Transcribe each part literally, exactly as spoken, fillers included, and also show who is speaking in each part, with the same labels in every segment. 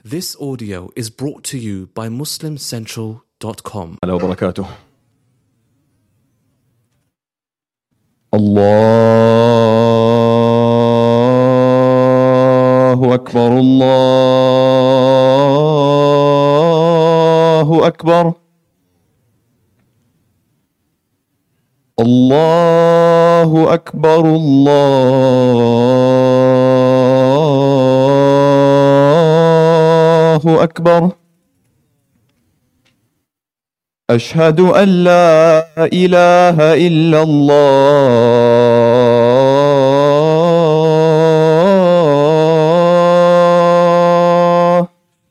Speaker 1: This audio is brought to you by muslim central dot com.
Speaker 2: وبركاته. الله أكبر الله أكبر الله أكبر الله أكبر. أشهد أن لا إله إلا الله.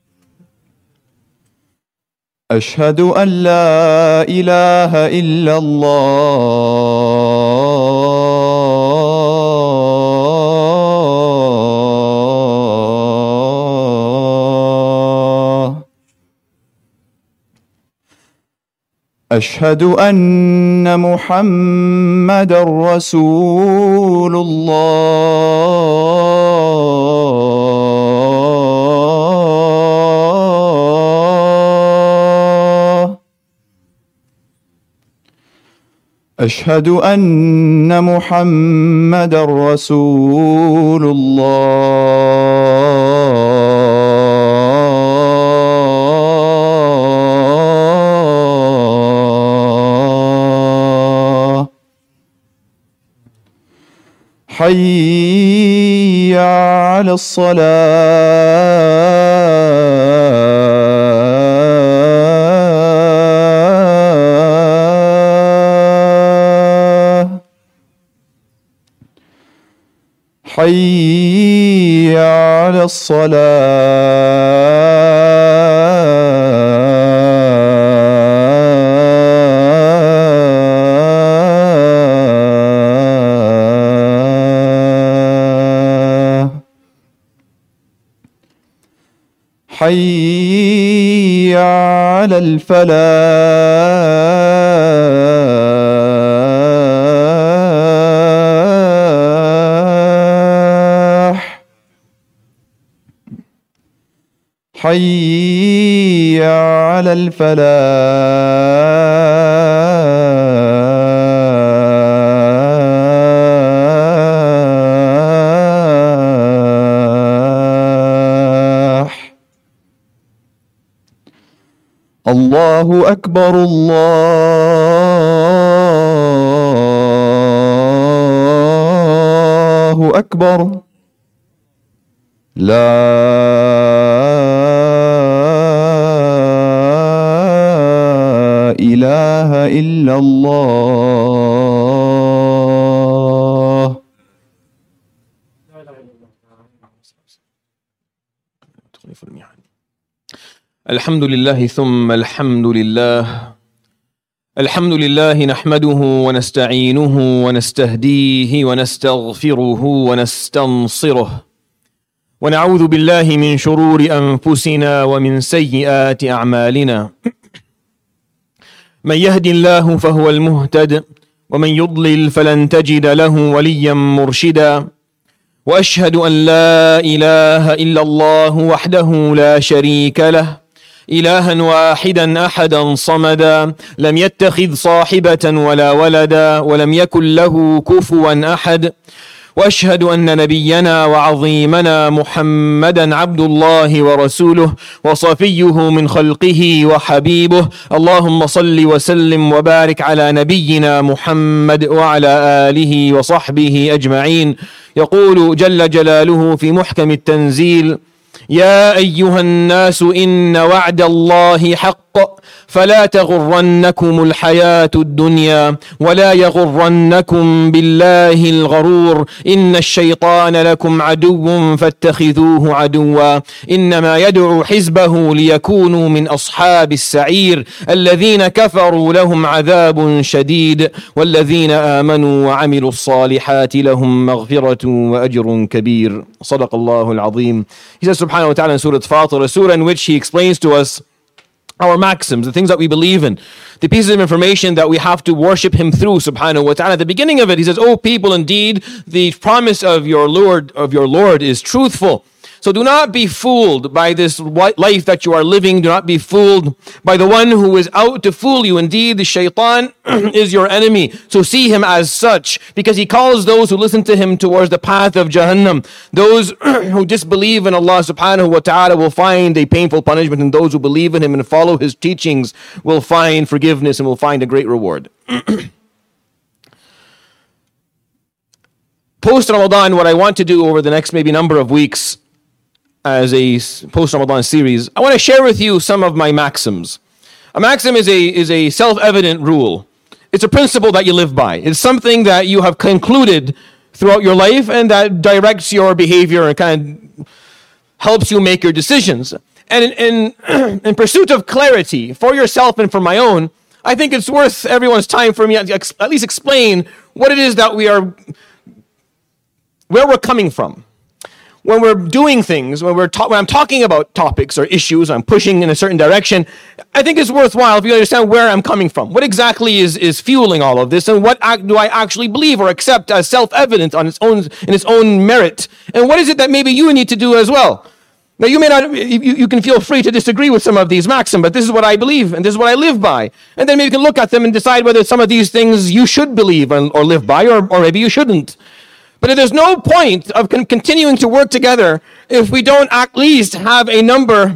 Speaker 2: أشهد أن لا إله إلا الله. أشهد أن محمدًا رسول الله. أشهد أن محمدًا رسول الله. حي على الصلاة. حي على الصلاة. حي على الفلاح. حي على الفلاح. الله أكبر الله أكبر. لا إله إلا الله. الحمد لله ثم الحمد لله. الحمد لله نحمده ونستعينه ونستهديه ونستغفره ونستنصره ونعوذ بالله من شرور أنفسنا ومن سيئات أعمالنا. من يهد الله فهو المهتد ومن يضلل فلن تجد له وليا مرشدا. وأشهد أن لا إله إلا الله وحده لا شريك له، إلها واحدا أحدا صمدا، لم يتخذ صاحبة ولا ولدا ولم يكن له كفوا أحد. وأشهد أن نبينا وعظيمنا محمدا عبد الله ورسوله وصفيه من خلقه وحبيبه. اللهم صل وسلم وبارك على نبينا محمد وعلى آله وصحبه أجمعين. يقول جل جلاله في محكم التنزيل: يا أيها الناس إن وعد الله حق فلا تغرنكم الحياة الدنيا ولا يغرنكم بالله الغرور. إن الشيطان لكم عدو فاتخذوه عدوا، إنما يدعو حزبه ليكونوا من أصحاب السعير. الذين كفروا لهم عذاب شديد والذين آمنوا وعملوا الصالحات لهم مغفرة وأجر كبير. صدق الله العظيم. He says subhanahu wa ta'ala in Surah Fatir, a surah in which he explains to us our maxims, the things that we believe in, the pieces of information that we have to worship him through, subhanahu wa ta'ala. At the beginning of it, he says, "O people, indeed, the promise of your Lord, of your Lord is truthful." So do not be fooled by this life that you are living. Do not be fooled by the one who is out to fool you. Indeed, the shaitan is your enemy. So see him as such, because he calls those who listen to him towards the path of Jahannam. Those who disbelieve in Allah subhanahu wa ta'ala will find a painful punishment, and those who believe in him and follow his teachings will find forgiveness and will find a great reward. Post-Ramadan, what I want to do over the next maybe number of weeks as a post-Ramadan series, I want to share with you some of my maxims. A maxim is a, is a self-evident rule. It's a principle that you live by. It's something that you have concluded throughout your life and that directs your behavior and kind of helps you make your decisions. And in, in, in pursuit of clarity for yourself and for my own, I think it's worth everyone's time for me to at least explain what it is that we are... where we're coming from. When we're doing things, when, we're ta- when I'm talking about topics or issues, I'm pushing in a certain direction, I think it's worthwhile if you understand where I'm coming from. What exactly is, is fueling all of this, and what act do I actually believe or accept as self-evident on its own, in its own merit? And what is it that maybe you need to do as well? Now, you may not, you, you can feel free to disagree with some of these maxims, but this is what I believe, and this is what I live by. And then maybe you can look at them and decide whether some of these things you should believe and, or live by, or, or maybe you shouldn't. But there's no point of con- continuing to work together if we don't at least have a number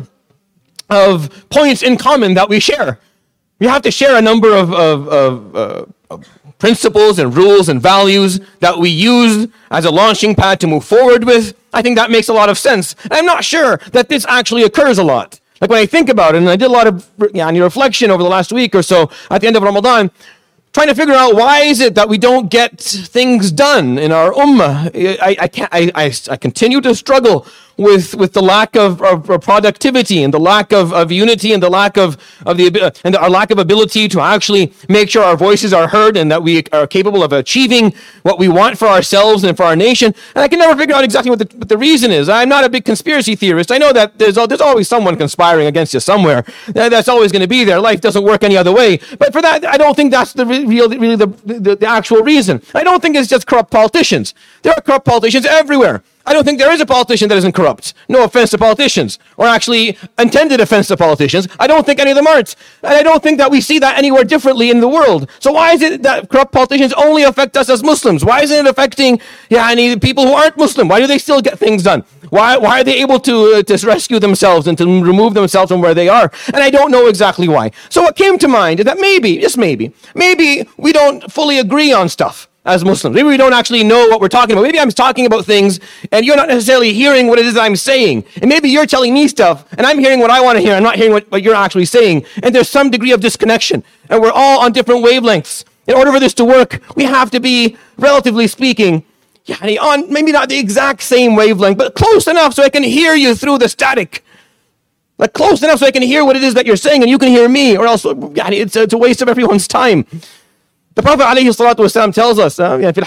Speaker 2: of points in common that we share. We have to share a number of, of, of, uh, of principles and rules and values that we use as a launching pad to move forward with. I think that makes a lot of sense. And I'm not sure that this actually occurs a lot. Like when I think about it, and I did a lot of yeah, reflection over the last week or so at the end of Ramadan, trying to figure out why is it that we don't get things done in our ummah. I, I, can't, I, I, I continue to struggle with, with the lack of, of, of productivity and the lack of, of unity and the lack of, of the and our lack of ability to actually make sure our voices are heard and that we are capable of achieving what we want for ourselves and for our nation. And I can never figure out exactly what the, what the reason is. I'm not a big conspiracy theorist. I know that there's, there's always someone conspiring against you somewhere. That's always going to be there. Life doesn't work any other way. But for that, I don't think that's the real, really the, the, the actual reason. I don't think it's just corrupt politicians. There are corrupt politicians everywhere. I don't think there is a politician that isn't corrupt. No offense to politicians, or actually intended offense to politicians. I don't think any of them aren't. And I don't think that we see that anywhere differently in the world. So why is it that corrupt politicians only affect us as Muslims? Why isn't it affecting yeah, any people who aren't Muslim? Why do they still get things done? Why, why are they able to, uh, to rescue themselves and to remove themselves from where they are? And I don't know exactly why. So what came to mind is that maybe, just maybe, maybe we don't fully agree on stuff as Muslims. Maybe we don't actually know what we're talking about. Maybe I'm talking about things and you're not necessarily hearing what it is I'm saying. And maybe you're telling me stuff and I'm hearing what I want to hear. I'm not hearing what, what you're actually saying. And there's some degree of disconnection. And we're all on different wavelengths. In order for this to work, we have to be, relatively speaking, yeah, on maybe not the exact same wavelength, but close enough so I can hear you through the static. Like close enough so I can hear what it is that you're saying and you can hear me, or else yeah, it's, it's a waste of everyone's time. The Prophet ﷺ tells us uh, in the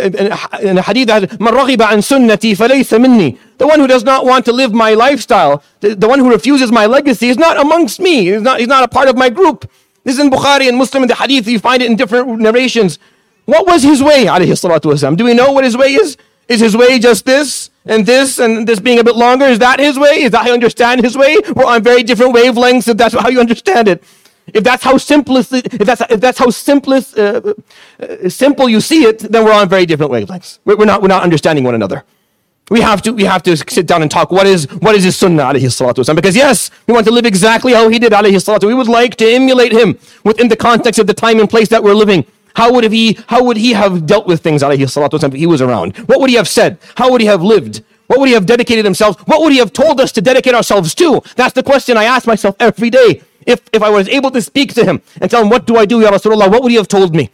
Speaker 2: hadith, مَنْ رَغِبَ عَنْ سُنَّتِي فَلَيْسَ مِنِّي. The one who does not want to live my lifestyle, the, the one who refuses my legacy is not amongst me. He's not, he's not a part of my group. This is in Bukhari and Muslim in the hadith. You find it in different narrations. What was his way, alayhi salatu wasalam? Do we know what his way is? Is his way just this and this and this being a bit longer? Is that his way? Is that how you understand his way? We're on very different wavelengths if that's how you understand it. If that's how simplest, if that's if that's how simplest, uh, uh, simple you see it, then we're on very different wavelengths. We're not we're not understanding one another. We have to we have to sit down and talk. What is what is his sunnah, alayhi salatu wasalam? Because yes, we want to live exactly how he did, alayhi salatu. We would like to emulate him within the context of the time and place that we're living. How would he how would he have dealt with things, alayhi salatu wasalam, if he was around? What would he have said? How would he have lived? What would he have dedicated himself? What would he have told us to dedicate ourselves to? That's the question I ask myself every day. If if I was able to speak to him and tell him, what do I do, Ya Rasulullah, what would he have told me?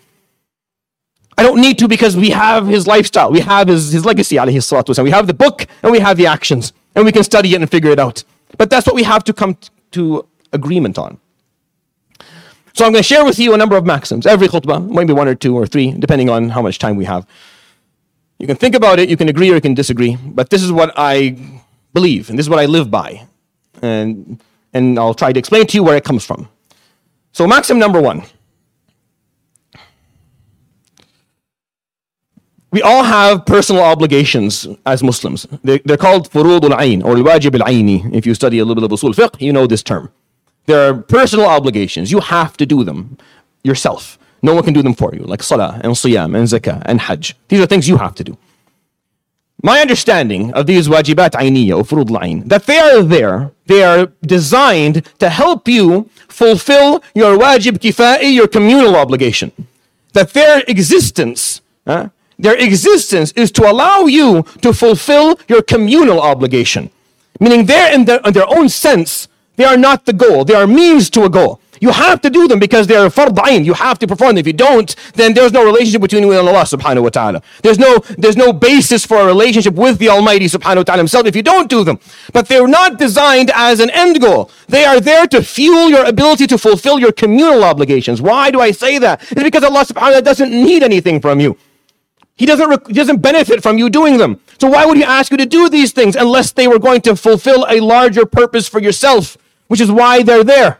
Speaker 2: I don't need to, because we have his lifestyle. We have his, his legacy, alayhi salatu wasalam. We have the book and we have the actions. And we can study it and figure it out. But that's what we have to come t- to agreement on. So I'm going to share with you a number of maxims. Every khutbah, maybe one or two or three, depending on how much time we have. You can think about it, you can agree or you can disagree. But this is what I believe, and this is what I live by. And... And I'll try to explain to you where it comes from. So maxim number one. We all have personal obligations as Muslims. They're, they're called furud al-ayn or al-wajib al-ayni. If you study a little bit of usul fiqh, you know this term. There are personal obligations. You have to do them yourself. No one can do them for you, like salah and siyam and zakah and hajj. These are things you have to do. My understanding of these wajibat ayniya or furud al-ayn, that they are there, they are designed to help you fulfill your wajib kifa'i, your communal obligation. That their existence, uh, their existence is to allow you to fulfill your communal obligation. Meaning they're in their, in their own sense, they are not the goal. They are means to a goal. You have to do them because they are fard ayn. You have to perform them. If you don't, then there's no relationship between you and Allah subhanahu wa ta'ala. There's no, there's no basis for a relationship with the Almighty subhanahu wa ta'ala himself if you don't do them. But they're not designed as an end goal. They are there to fuel your ability to fulfill your communal obligations. Why do I say that? It's because Allah subhanahu wa ta'ala doesn't need anything from you. He doesn't, rec- he doesn't benefit from you doing them. So why would he ask you to do these things unless they were going to fulfill a larger purpose for yourself, which is why they're there.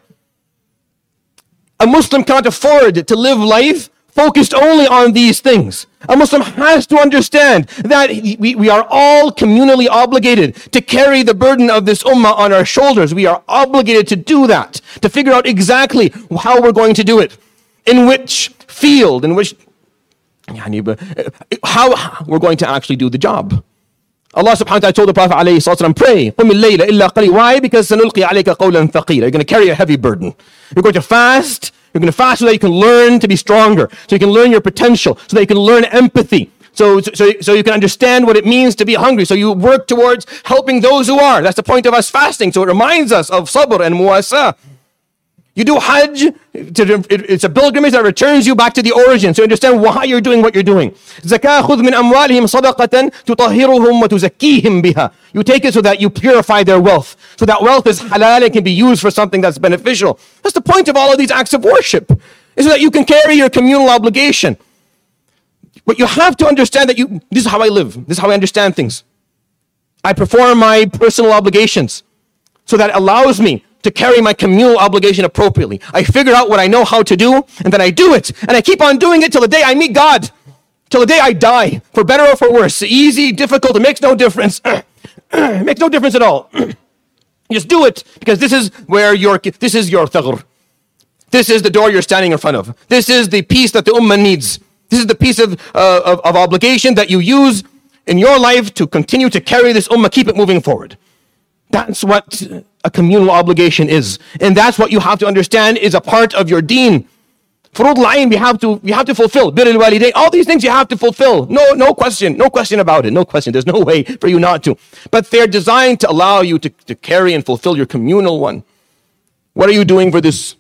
Speaker 2: A Muslim can't afford to live life focused only on these things. A Muslim has to understand that we, we are all communally obligated to carry the burden of this ummah on our shoulders. We are obligated to do that, to figure out exactly how we're going to do it, in which field, in which, how we're going to actually do the job. Allah subhanahu wa ta'ala told the Prophet alayhi salatu pray, قُمِ اللَّيْلَ إِلَّا قَلِيلًا. Why? Because سَنُلْقِي عَلَيْكَ قَوْلًا ثَقِيلًا. You're going to carry a heavy burden. You're going to fast. You're going to fast so that you can learn to be stronger, so you can learn your potential, so that you can learn empathy, so, so, so you can understand what it means to be hungry, so you work towards helping those who are. That's the point of us fasting. So it reminds us of sabr and muwasa. You do hajj, it's a pilgrimage that returns you back to the origin, so you understand why you're doing what you're doing. Zakah, khudh min amwalihim sadaqatan tutahhiruhum wa tuzakkihim biha. You take it so that you purify their wealth, so that wealth is halal and can be used for something that's beneficial. That's the point of all of these acts of worship, is so that you can carry your communal obligation. But you have to understand that you, this is how I live, this is how I understand things. I perform my personal obligations, so that allows me to carry my communal obligation appropriately. I figure out what I know how to do, and then I do it. And I keep on doing it till the day I meet God. Till the day I die. For better or for worse. Easy, difficult, it makes no difference. It makes no difference at all. You just do it, because this is where your, this is your thaghr. This is the door you're standing in front of. This is the piece that the ummah needs. This is the piece of, uh, of, of obligation that you use in your life to continue to carry this ummah, keep it moving forward. That's what a communal obligation is. And that's what you have to understand is a part of your deen. Furud al-ayn, we have to, we have to fulfill. Bir al-walidayn, all these things you have to fulfill. No, no question, no question about it, no question. There's no way for you not to. But they're designed to allow you to, to carry and fulfill your communal one. What are you doing for this?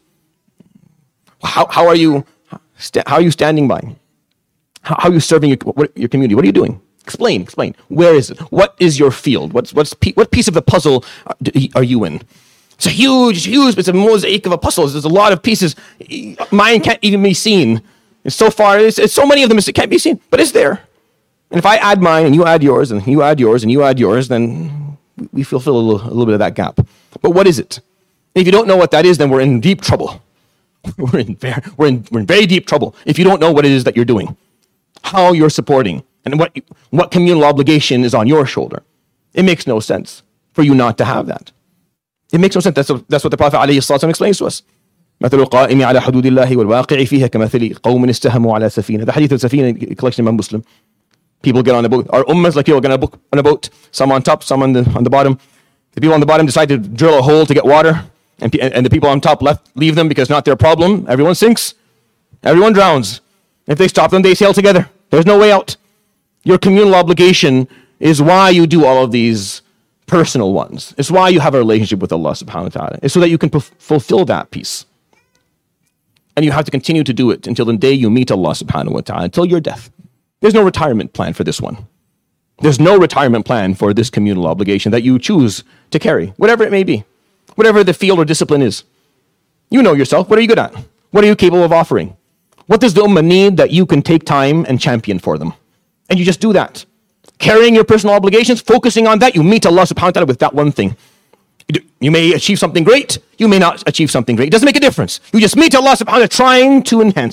Speaker 2: How, how are you, how are you standing by? How, how are you serving your, what, your community? What are you doing? Explain, explain. Where is it? What is your field? What's, what's, what piece of the puzzle are you in? It's a huge, huge, it's a mosaic of a puzzle. There's a lot of pieces. Mine can't even be seen. And so far, it's, it's so many of them, it can't be seen, but it's there. And if I add mine and you add yours and you add yours and you add yours, then we fulfill a little, a little bit of that gap. But what is it? If you don't know what that is, then we're in deep trouble. We're in very, we're in, we're in very deep trouble if you don't know what it is that you're doing, how you're supporting, and what, what communal obligation is on your shoulder. It makes no sense for you not to have that. It makes no sense. That's, that's what the Prophet ﷺ explains to us. مثل القائم على حدود الله والواقع فيها كمثل قوم استهموا على سفينة. The hadith of Safina, collection of Muslim. People get on a boat. Our ummahs like you get on a boat, on a boat. Some on top, some on the on the bottom. The people on the bottom decide to drill a hole to get water, and and the people on top left leave them because it's not their problem. Everyone sinks. Everyone drowns. If they stop them, they sail together. There's no way out. Your communal obligation is why you do all of these personal ones. It's why you have a relationship with Allah subhanahu wa ta'ala. It's so that you can p- fulfill that piece. And you have to continue to do it until the day you meet Allah subhanahu wa ta'ala, until your death. There's no retirement plan for this one. There's no retirement plan for this communal obligation that you choose to carry, whatever it may be, whatever the field or discipline is. You know yourself. What are you good at? What are you capable of offering? What does the ummah need that you can take time and champion for them? And you just do that. Carrying your personal obligations, focusing on that, you meet Allah subhanahu wa ta'ala with that one thing. You may achieve something great, you may not achieve something great. It doesn't make a difference. You just meet Allah subhanahu wa ta'ala trying to enhance it,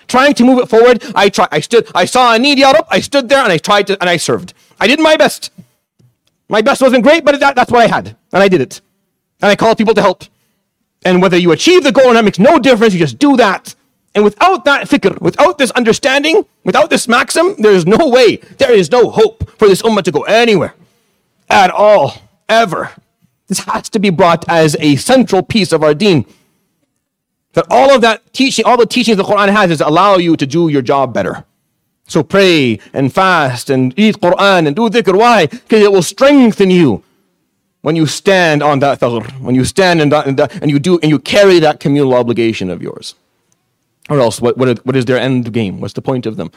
Speaker 2: trying to move it forward. I tried, I stood, I saw a need, Ya Rab, I stood there and I tried to, and I served. I did my best. My best wasn't great, but that, that's what I had. And I did it. And I called people to help. And whether you achieve the goal or not makes no difference, you just do that. And without that fikr, without this understanding, without this maxim, there is no way, there is no hope for this ummah to go anywhere. At all. Ever. This has to be brought as a central piece of our deen. That all of that teaching, all the teachings the Quran has is allow you to do your job better. So pray and fast and read Quran and do dhikr. Why? Because it will strengthen you when you stand on that thagr, when you stand and, and, and you do and you carry that communal obligation of yours. Or else, what, what, what is their end game? What's the point of them?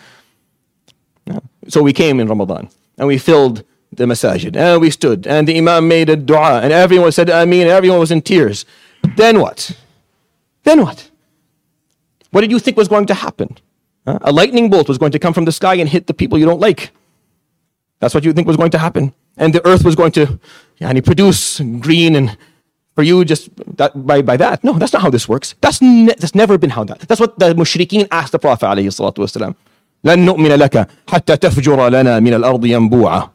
Speaker 2: Yeah. So we came in Ramadan and we filled the masajid and we stood and the Imam made a dua and everyone said Ameen and everyone was in tears. Then what? Then what? What did you think was going to happen? Huh? A lightning bolt was going to come from the sky and hit the people you don't like. That's what you think was going to happen. And the earth was going to yani, produce green and for you just that, by, by that. No, that's not how this works. That's, ne- that's never been how that. That's what the mushrikeen asked the Prophet alayhi salatu wasalam. لن نؤمن لك حتى تفجر لنا من الأرض ينبوعا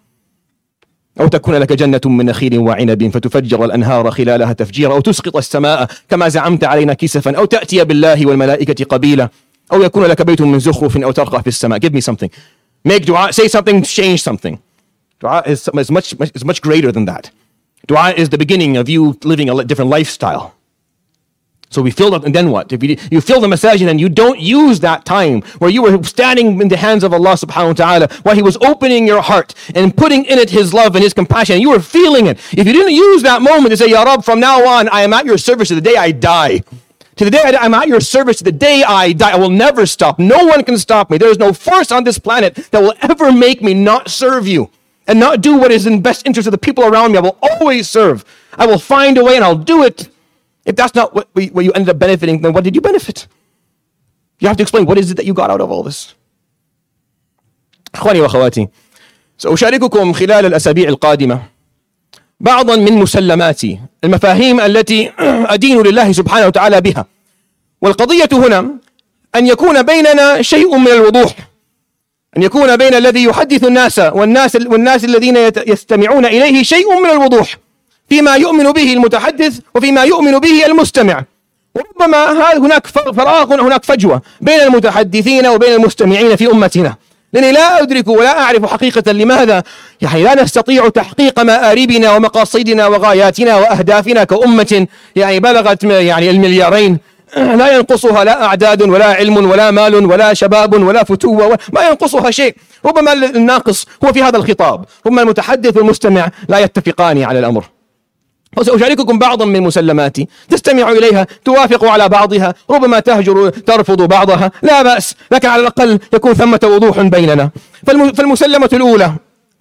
Speaker 2: أو تكون لك جنة من نخيل وعنب فتفجر الأنهار خلالها تفجيرا أو تسقط السماء كما زعمت علينا كسفا أو تأتي بالله والملائكة قبيلا أو يكون لك بيت من زخرف أو ترقى في السماء. Give me something. Make dua, say something, change something. Dua is, is, much, is much greater than that. Dua is the beginning of you living a different lifestyle. So we filled up, and then what? If you, you fill the masajid and you don't use that time where you were standing in the hands of Allah subhanahu wa ta'ala, while He was opening your heart and putting in it His love and His compassion, and you were feeling it. If you didn't use that moment to say, Ya Rab, from now on, I am at your service to the day I die. To the day I die, I'm at your service to the day I die. I will never stop. No one can stop me. There is no force on this planet that will ever make me not serve you and not do what is in best interest of the people around me. I will always serve. I will find a way and I'll do it. If that's not what, we, what you ended up benefiting, then what did you benefit? You have to explain what is it that you got out of all this. أخواني وأخواتي سأشارككم خلال الأسابيع القادمة بعضا من مسلمات المفاهيم التي أدين لله سبحانه وتعالى بها. والقضية هنا أن يكون بيننا شيء من الوضوح، أن يكون بين الذي يحدث الناس والناس والناس الذين يستمعون إليه شيء من الوضوح فيما يؤمن به المتحدث وفيما يؤمن به المستمع. وربما هناك فراغ، هناك فجوة بين المتحدثين وبين المستمعين في أمتنا، لأني لا أدرك ولا أعرف حقيقة لماذا يعني لا نستطيع تحقيق مآربنا ومقاصدنا وغاياتنا وأهدافنا كأمة يعني بلغت يعني المليارين، لا ينقصها لا أعداد ولا علم ولا مال ولا شباب ولا فتوة، ما ينقصها شيء. ربما الناقص هو في هذا الخطاب، ربما المتحدث والمستمع لا يتفقان على الأمر. وسأشارككم بعضا من مسلماتي تستمع إليها، توافق على بعضها، ربما تهجر ترفض بعضها، لا بأس، لكن على الأقل يكون ثمة وضوح بيننا. فالمسلمة الأولى: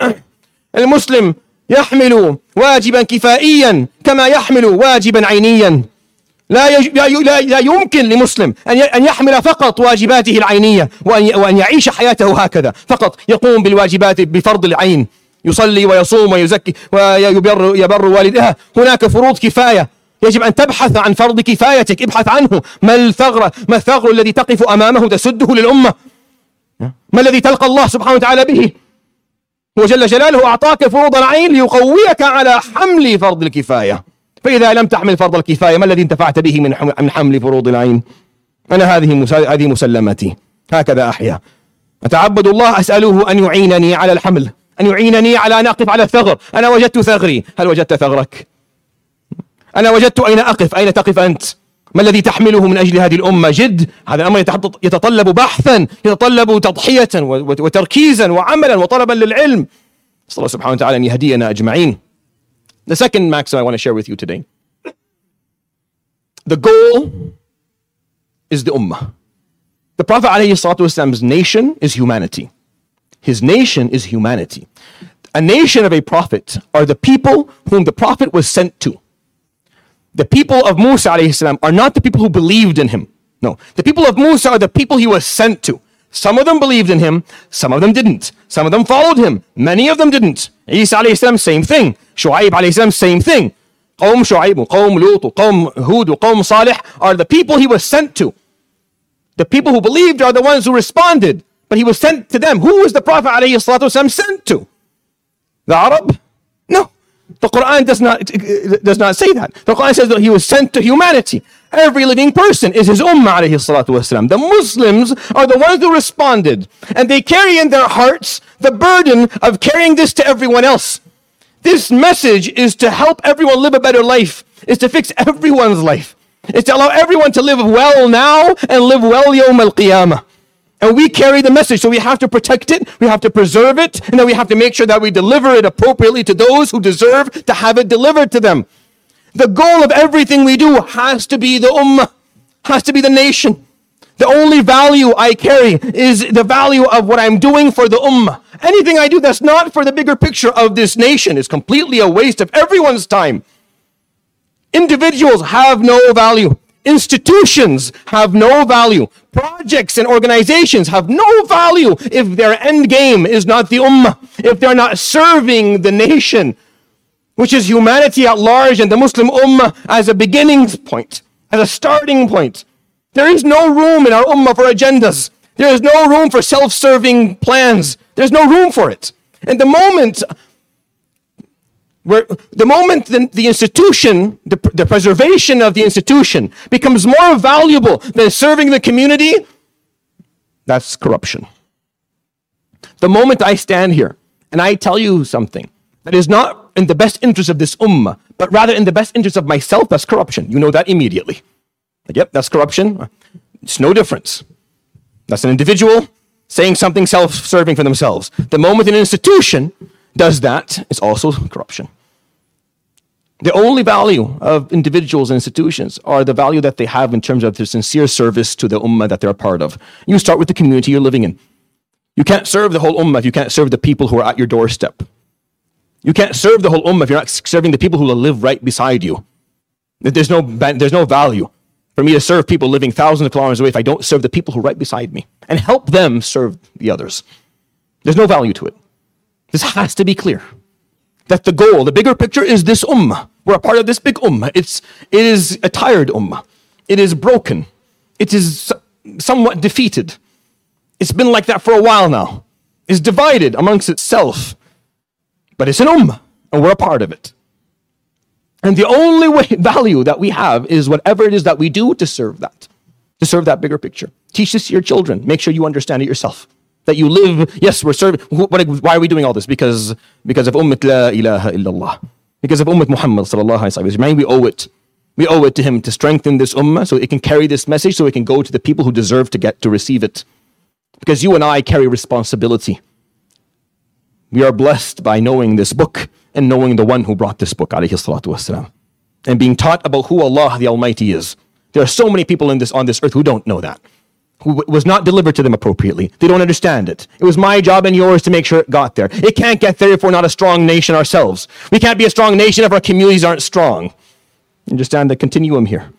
Speaker 2: المسلم يحمل واجبا كفائيا كما يحمل واجبا عينيا. لا, يج... لا, لا يمكن لمسلم أن يحمل فقط واجباته العينية وأن, وأن يعيش حياته هكذا فقط، يقوم بالواجبات بفرض العين، يصلي ويصوم ويزكي ويبر يبر والدها. هناك فروض كفاية يجب أن تبحث عن فرض كفايتك، ابحث عنه. ما الثغر ما الثغر الذي تقف أمامه تسده للأمة؟ ما الذي تلقى الله سبحانه وتعالى به؟ هو جل جلاله أعطاك فروض العين ليقويك على حمل فرض الكفاية، فإذا لم تحمل فرض الكفاية ما الذي انتفعت به من حمل فروض العين؟ أنا هذه هذه مسلمتي، هكذا أحيا. أتعبد الله أسأله أن يعينني على الحمل، أن يعينني على أن أقف على الثغر. أنا وجدت ثغري، هل وجدت ثغرك؟ أنا وجدت أين أقف، أين تقف أنت؟ ما الذي تحمله من أجل هذه الأمة؟ جد هذا الأمر يتطلب بحثا، يتطلب تضحية وتركيزا وعملا وطلبا للعلم. صلى الله سبحانه وتعالى أن يهدينا أجمعين. The second maxim I want to share with you today. The goal is the ummah. The Prophet ﷺ's nation is humanity. His nation is humanity. A nation of a prophet are the people whom the prophet was sent to. The people of Musa ﷺ are not the people who believed in him. No, the people of Musa are the people he was sent to. Some of them believed in him, some of them didn't. Some of them followed him, many of them didn't. Isa alayhi salam, same thing. Shu'aib alayhi salam, same thing. Qawm Shu'aib, Qawm Lut, Qawm Hud, Qawm Salih are the people he was sent to. The people who believed are the ones who responded. But he was sent to them. Who was the Prophet ﷺ sent to? The Arab? No. The Quran does not, does not say that. The Quran says that he was sent to humanity. Every living person is his ummah alayhi salatu wasalam. The Muslims are the ones who responded. And they carry in their hearts the burden of carrying this to everyone else. This message is to help everyone live a better life. Is to fix everyone's life. It's to allow everyone to live well now and live well yawm al-qiyamah. And we carry the message, so we have to protect it, we have to preserve it, and then we have to make sure that we deliver it appropriately to those who deserve to have it delivered to them. The goal of everything we do has to be the ummah, has to be the nation. The only value I carry is the value of what I'm doing for the ummah. Anything I do that's not for the bigger picture of this nation is completely a waste of everyone's time. Individuals have no value. Institutions have no value. Projects and organizations have no value if their end game is not the ummah, if they're not serving the nation, which is humanity at large and the Muslim ummah as a beginning point, as a starting point. There is no room in our ummah for agendas. There is no room for self-serving plans. There's no room for it. And the moment Where the moment the, the institution, the, the preservation of the institution becomes more valuable than serving the community, that's corruption. The moment I stand here and I tell you something that is not in the best interest of this ummah, but rather in the best interest of myself, that's corruption. You know that immediately. Like, yep, that's corruption. It's no difference. That's an individual saying something self-serving for themselves. The moment an institution does that, it's also corruption. The only value of individuals and institutions are the value that they have in terms of their sincere service to the ummah that they're a part of. You start with the community you're living in. You can't serve the whole ummah if you can't serve the people who are at your doorstep. You can't serve the whole ummah if you're not serving the people who will live right beside you. There's no, there's no value for me to serve people living thousands of kilometers away if I don't serve the people who are right beside me and help them serve the others. There's no value to it. This has to be clear. That the goal, the bigger picture is this ummah. We're a part of this big ummah. It's, it is a tired ummah. It is broken. It is somewhat defeated. It's been like that for a while now. It's divided amongst itself. But it's an ummah, and we're a part of it. And the only way, value that we have is whatever it is that we do to serve that, to serve that bigger picture. Teach this to your children. Make sure you understand it yourself. That you live, yes, we're serving. Why are we doing all this? Because, because of Ummat La ilaha illallah. Because of Ummat Muhammad sallallahu alayhi wa sallam. We owe it. We owe it to him to strengthen this ummah so it can carry this message, so it can go to the people who deserve to get to receive it. Because you and I carry responsibility. We are blessed by knowing this book and knowing the one who brought this book, alayhi salatu wasalam. And being taught about who Allah the Almighty is. There are so many people in this on this earth who don't know that. Who was not delivered to them appropriately. They don't understand it. It was my job and yours to make sure it got there. It can't get there if we're not a strong nation ourselves. We can't be a strong nation if our communities aren't strong. Understand the continuum here.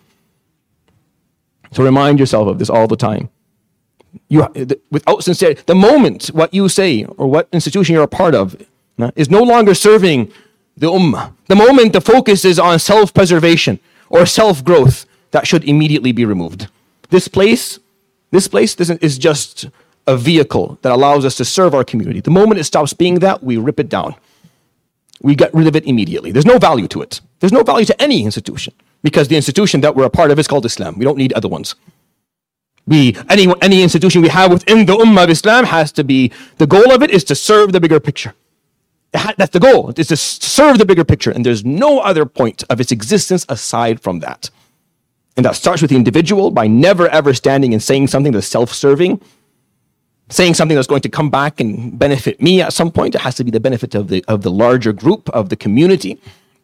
Speaker 2: So remind yourself of this all the time. You, without sincerity, the moment what you say or what institution you're a part of is no longer serving the ummah. The moment the focus is on self-preservation or self-growth, that should immediately be removed. This place This place is just a vehicle that allows us to serve our community. The moment it stops being that, we rip it down. We get rid of it immediately. There's no value to it. There's no value to any institution because the institution that we're a part of is called Islam. We don't need other ones. We, any, any institution we have within the ummah of Islam has to be, the goal of it is to serve the bigger picture. That's the goal, is to serve the bigger picture. And there's no other point of its existence aside from that. And that starts with the individual by never ever standing and saying something that's self-serving, saying something that's going to come back and benefit me at some point. It has to be the benefit of the of the larger group, of the community.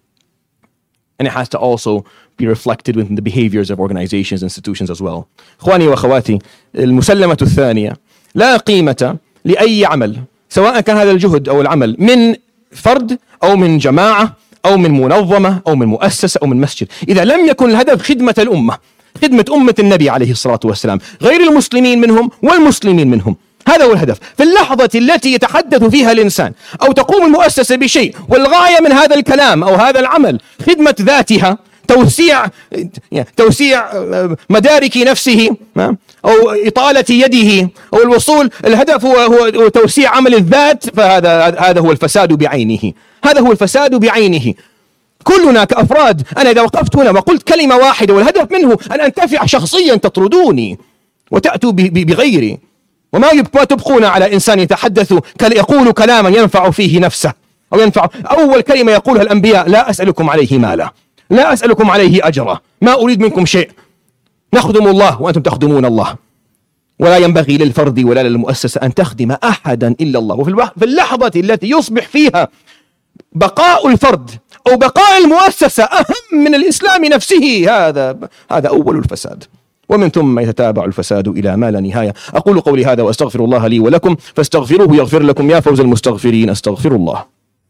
Speaker 2: And it has to also be reflected within the behaviors of organizations, institutions as well. إخواني وأخواتي المسلمة الثانية لا قيمة لأي عمل سواء كان هذا الجهد أو العمل من فرد أو من جماعة أو من منظمة أو من مؤسسة أو من مسجد إذا لم يكن الهدف خدمة الأمة خدمة أمة النبي عليه الصلاة والسلام غير المسلمين منهم والمسلمين منهم. هذا هو الهدف. في اللحظة التي يتحدث فيها الإنسان أو تقوم المؤسسة بشيء والغاية من هذا الكلام أو هذا العمل خدمة ذاتها توسيع توسيع مدارك نفسه أو إطالة يده أو الوصول، الهدف هو هو توسيع عمل الذات، فهذا هذا هو الفساد بعينه. هذا هو الفساد بعينه. كلنا كأفراد، أنا إذا وقفت هنا وقلت كلمة واحدة والهدف منه أن أنتفع شخصيا تطردوني وتأتوا بغيري، وما تبقون على إنسان يتحدث يقول كلاما ينفع فيه نفسه أو ينفع. أول كلمة يقولها الأنبياء: لا أسألكم عليه مالا، لا أسألكم عليه أجرا، ما أريد منكم شيء، نخدم الله وأنتم تخدمون الله. ولا ينبغي للفرد ولا للمؤسسة أن تخدم أحدا إلا الله. وفي اللحظة التي يصبح فيها بقاء الفرد أو بقاء المؤسسة أهم من الإسلام نفسه، هذا هذا أول الفساد، ومن ثم يتتابع الفساد إلى ما لا نهاية. أقول قولي هذا وأستغفر الله لي ولكم فاستغفروه يغفر لكم. يا فوز المستغفرين، أستغفر الله.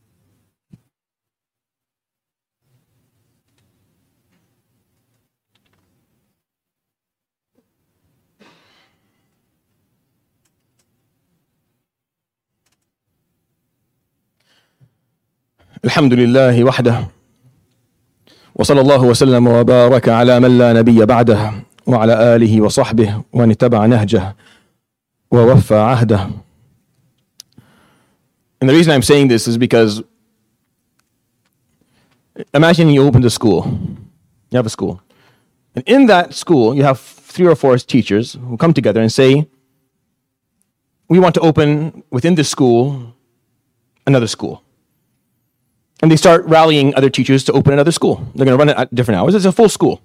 Speaker 2: الحمد لله وحده، وصلى الله وسلم وبارك على من لا نبي بعده، وعلى آله وصحبه ومن اتبع نهجه ووفى عهده. And the reason I'm saying this is because imagine you opened a school. You have a school. And in that school, you have three or four teachers who come together and say, we want to open within this school another school. And they start rallying other teachers to open another school. They're going to run it at different hours. It's a full school.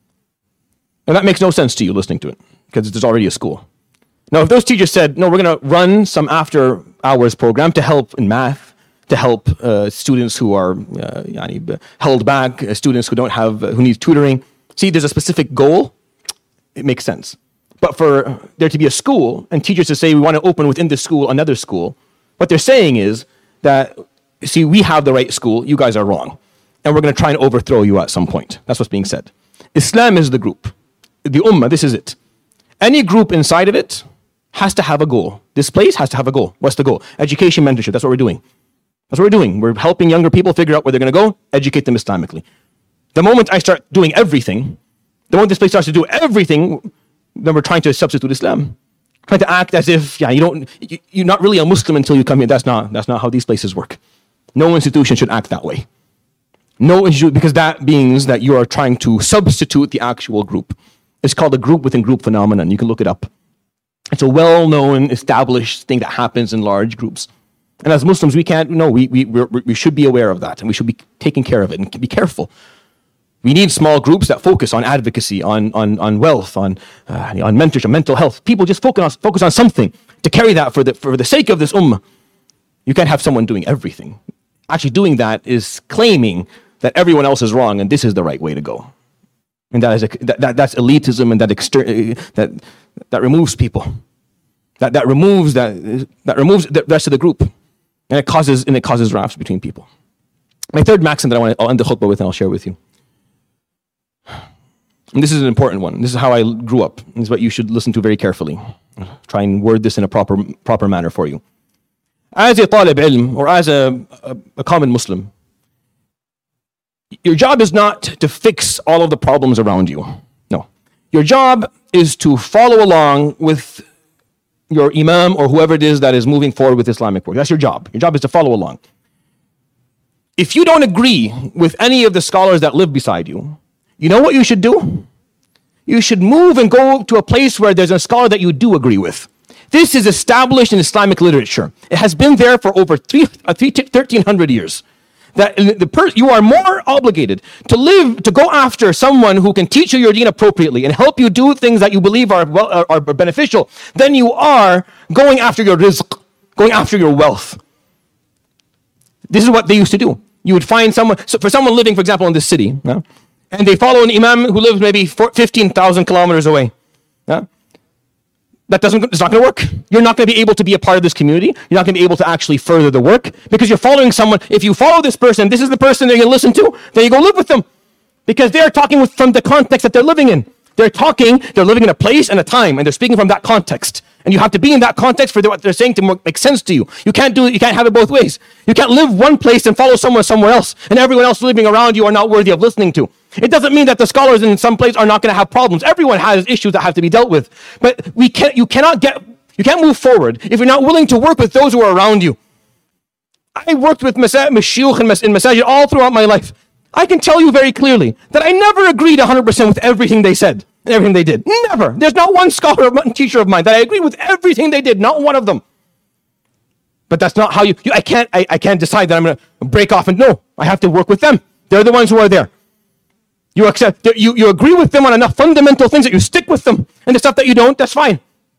Speaker 2: And that makes no sense to you listening to it, because there's already a school. Now, if those teachers said, no, we're going to run some after hours program to help in math, to help uh, students who are uh, held back, uh, students who don't have, uh, who need tutoring. See, there's a specific goal. It makes sense. But for there to be a school and teachers to say, we want to open within this school another school, what they're saying is that, see, we have the right school, you guys are wrong. And we're going to try and overthrow you at some point. That's what's being said. Islam is the group. The Ummah, this is it. Any group inside of it has to have a goal. This place has to have a goal. What's the goal? Education, mentorship. That's what we're doing. That's what we're doing. We're helping younger people figure out where they're going to go, educate them Islamically. The moment I start doing everything, the moment this place starts to do everything, then we're trying to substitute Islam. Trying to act as if, yeah, you don't, you, you're not really a Muslim until you come here. That's not, that's not how these places work. No institution should act that way. No institution, because that means that you are trying to substitute the actual group. It's called a group within group phenomenon. You can look it up. It's a well-known, established thing that happens in large groups. And as Muslims, we can't, no, we, we, we're, we should be aware of that, and we should be taking care of it and be careful. We need small groups that focus on advocacy, on, on, on wealth, on, uh, on mentorship, mental health. People just focus on, focus on something to carry that for the, for the sake of this ummah. You can't have someone doing everything. Actually doing that is claiming that everyone else is wrong and this is the right way to go. And that is a, that, that that's elitism, and that exter- that that removes people. That that removes that that removes the rest of the group, and it causes and it causes rafts between people. My third maxim that I want to I'll end the khutbah with and I'll share with you. And this is an important one. This is how I grew up. This is what you should listen to very carefully. Try and word this in a proper proper manner for you. As a talib ilm, or as a, a, a common Muslim, your job is not to fix all of the problems around you. No. Your job is to follow along with your imam or whoever it is that is moving forward with Islamic work. That's your job. Your job is to follow along. If you don't agree with any of the scholars that live beside you, you know what you should do? You should move and go to a place where there's a scholar that you do agree with. This is established in Islamic literature. It has been there for over thirteen hundred years. That the per- you are more obligated to live, to go after someone who can teach you your deen appropriately and help you do things that you believe are, well, are, are beneficial, than you are going after your rizq, going after your wealth. This is what they used to do. You would find someone, so for someone living, for example, in this city, yeah, and they follow an imam who lives maybe fifteen thousand kilometers away. Yeah, that doesn't, it's not going to work. You're not going to be able to be a part of this community. You're not going to be able to actually further the work because you're following someone. If you follow this person, this is the person they're going to listen to, then you go live with them because they're talking with, from the context that they're living in. They're talking, they're living in a place and a time, and they're speaking from that context. And you have to be in that context for what they're saying to make sense to you. You can't do it, you can't have it both ways. You can't live one place and follow someone somewhere else, and everyone else living around you are not worthy of listening to. It doesn't mean that the scholars in some place are not going to have problems. Everyone has issues that have to be dealt with. But we can't, you cannot get, you can't move forward if you're not willing to work with those who are around you. I worked with mashayikh in masajid all throughout my life. I can tell you very clearly that I never agreed one hundred percent with everything they said and everything they did. Never. There's not one scholar or teacher of mine that I agree with everything they did. Not one of them. But that's not how you, you I can't, I, I can't decide that I'm going to break off and no, I have to work with them. They're the ones who are there. You accept, you, you agree with them on enough fundamental things that you stick with them, and the stuff that you don't, that's fine.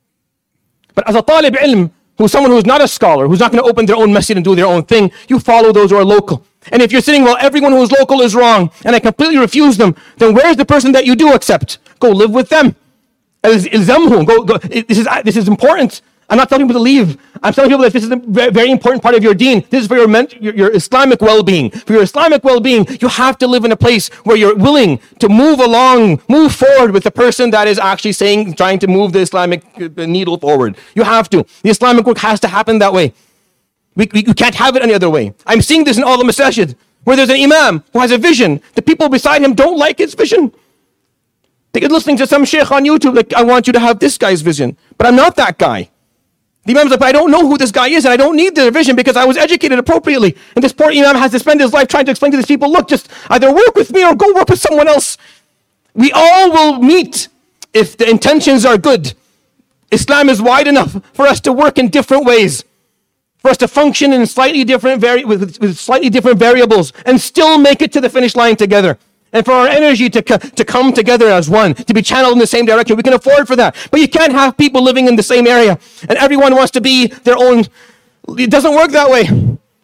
Speaker 2: But as a talib ilm, who's someone who's not a scholar, who's not going to open their own masjid and do their own thing, you follow those who are local. And if you're saying, well, everyone who's local is wrong, and I completely refuse them, then where's the person that you do accept? Go live with them. Ilzamhu, go, go. This is, this is important. I'm not telling people to leave. I'm telling people that this is a very important part of your deen. This is for your, your, your Islamic well-being. For your Islamic well-being, you have to live in a place where you're willing to move along, move forward with the person that is actually saying, trying to move the Islamic needle forward. You have to. The Islamic work has to happen that way. We, we, we can't have it any other way. I'm seeing this in all the masajid, where there's an imam who has a vision. The people beside him don't like his vision. They're listening to some sheikh on YouTube, like, I want you to have this guy's vision. But I'm not that guy. The imam's like, but I don't know who this guy is, and I don't need their vision because I was educated appropriately. And this poor imam has to spend his life trying to explain to these people, look, just either work with me or go work with someone else. We all will meet if the intentions are good. Islam is wide enough for us to work in different ways, for us to function in slightly different vari- with, with slightly different variables and still make it to the finish line together. And for our energy to, co- to come together as one, to be channeled in the same direction. We can afford for that. But you can't have people living in the same area and everyone wants to be their own. It doesn't work that way.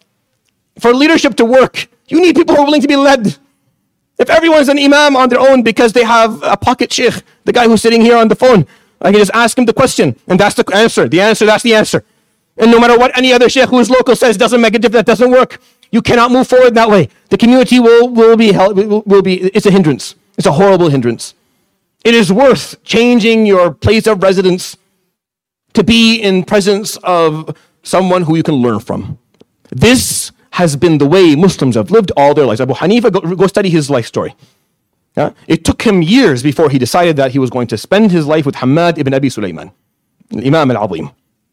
Speaker 2: For leadership to work, you need people who are willing to be led. If everyone's an imam on their own because they have a pocket sheikh, the guy who's sitting here on the phone, I can just ask him the question and that's the answer. The answer, that's the answer. And no matter what any other sheikh who is local says, doesn't make a difference, that doesn't work. You cannot move forward that way. The community will, will be held, will, will be, it's a hindrance. It's a horrible hindrance. It is worth changing your place of residence to be in presence of someone who you can learn from. This has been the way Muslims have lived all their lives. Abu Hanifa, go, go study his life story. Yeah? It took him years before he decided that he was going to spend his life with Hamad ibn Abi Sulaiman, Imam al-Azim.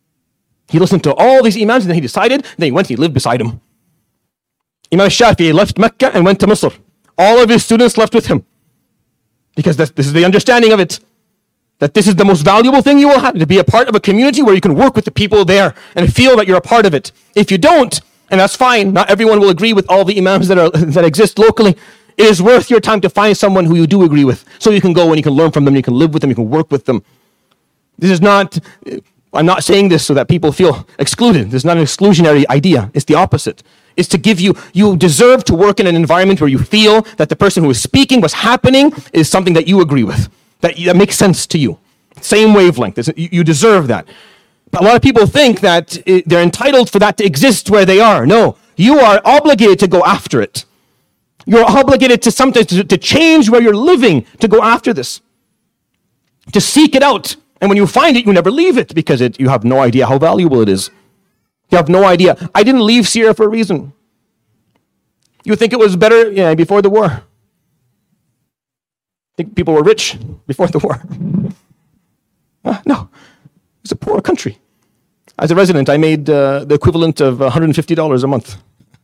Speaker 2: He listened to all these imams and then he decided, then he went and he lived beside him. Imam Shafi'i left Mecca and went to Misr. All of his students left with him. Because this, this is the understanding of it. That this is the most valuable thing you will have, to be a part of a community where you can work with the people there and feel that you're a part of it. If you don't, and that's fine, not everyone will agree with all the imams that are that exist locally, it is worth your time to find someone who you do agree with. So you can go and you can learn from them, you can live with them, you can work with them. This is not, I'm not saying this so that people feel excluded. This is not an exclusionary idea. It's the opposite. Is to give you, you deserve to work in an environment where you feel that the person who is speaking, what's happening, is something that you agree with, that, that makes sense to you. Same wavelength, you, you deserve that. But a lot of people think that it, they're entitled for that to exist where they are. No, you are obligated to go after it. You're obligated to sometimes to, to change where you're living to go after this, to seek it out. And when you find it, you never leave it because it, you have no idea how valuable it is. You have no idea. I didn't leave Syria for a reason. You think it was better yeah, before the war? Think people were rich before the war? Uh, no. It's a poor country. As a resident, I made uh, the equivalent of one hundred fifty dollars a month.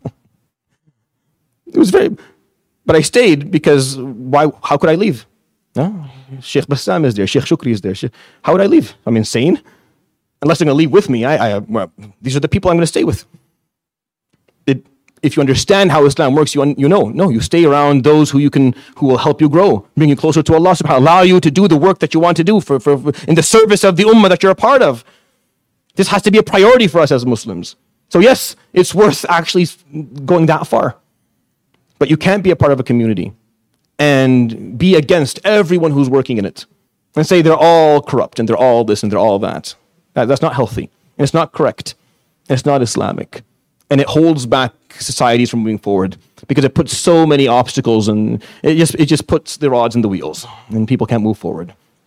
Speaker 2: It was very... But I stayed because why? How could I leave? No? Sheikh Bassam is there. Sheikh Shukri is there. How would I leave? I'm insane. Unless they're going to leave with me, I, I, well, these are the people I'm going to stay with. It, if you understand how Islam works, you, you know, no, you stay around those who you can, who will help you grow, bring you closer to Allah subhanahu wa ta'ala, allow you to do the work that you want to do for, for, for, in the service of the ummah that you're a part of. This has to be a priority for us as Muslims. So yes, it's worth actually going that far. But you can't be a part of a community and be against everyone who's working in it and say they're all corrupt and they're all this and they're all that. That, that's not healthy. And it's not correct. And it's not Islamic. And it holds back societies from moving forward because it puts so many obstacles and it just it just puts the rods in the wheels and people can't move forward.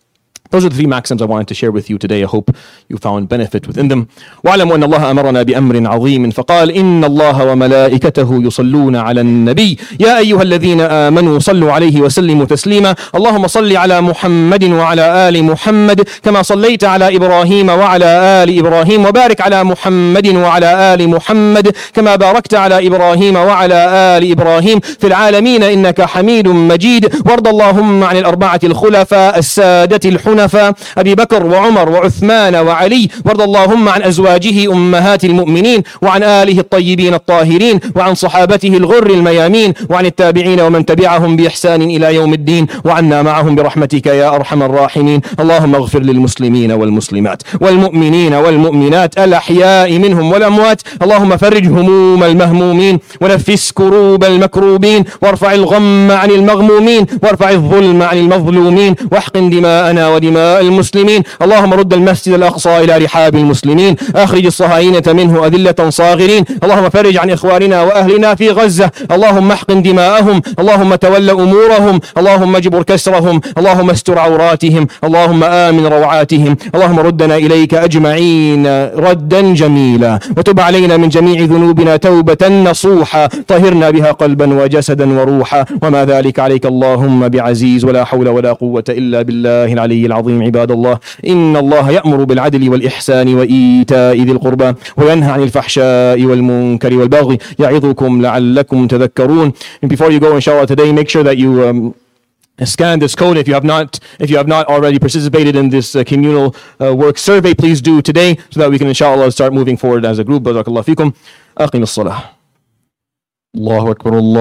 Speaker 2: Those are the three maxims I wanted to share with you today. I hope you found benefit within them. واعلموا أن الله أمرنا بأمر عظيم فقال إن الله وملائكته يصلون على النبي يا أيها الذين آمنوا صلوا عليه وسلموا تسليما اللهم صل على محمد وعلى آل محمد كما صليت على إبراهيم وعلى آل إبراهيم وبارك على محمد وعلى آل محمد كما باركت على إبراهيم وعلى آل إبراهيم في العالمين إنك حميد مجيد. وارض اللهم عن الأربعة الخلفاء السادة الحنفاء أبي بكر وعمر وعثمان وعلي. وارض اللهم عن أزواجه أمهات المؤمنين وعن آله الطيبين الطاهرين وعن صحابته الغر الميامين وعن التابعين ومن تبعهم بإحسان إلى يوم الدين وعنا معهم برحمتك يا أرحم الراحمين. اللهم اغفر للمسلمين والمسلمات والمؤمنين والمؤمنات الأحياء منهم والأموات. اللهم فرج هموم المهمومين ونفس كروب المكروبين وارفع الغم عن المغمومين وارفع الظلم عن المظلومين واحقن دماءنا ودماء المسلمين. اللهم رد المسجد الأقصى إلى رحاب المسلمين أخرج الصهاينة منه أذلة صاغرين. اللهم فرج عن إخواننا وأهلنا في غزة. اللهم احقن دماءهم. اللهم تول أمورهم. اللهم اجبر كسرهم. اللهم استر عوراتهم. اللهم آمن روعاتهم. اللهم ردنا إليك أجمعين ردا جميلا وتب علينا من جميع ذنوبنا توبة نصوحا طهرنا بها قلبا وجسدا وروحا وما ذلك عليك اللهم بعزيز ولا حول ولا قوة إلا بالله العلي العظيم. عباد الله إن الله يأمر بالعدل والإحسان وإيتاء ذي القربى وينهى عن الفحشاء والمنكر والبغي يعظكم لعلكم تذكرون. And before you go inshallah today, make sure that you um, scan this code. If you have not, if you have not already participated in this uh, communal uh, work survey, please do today so that we can inshallah start moving forward as a group. Barakallahu fikum. أقم الصلاة. الله أكبر الله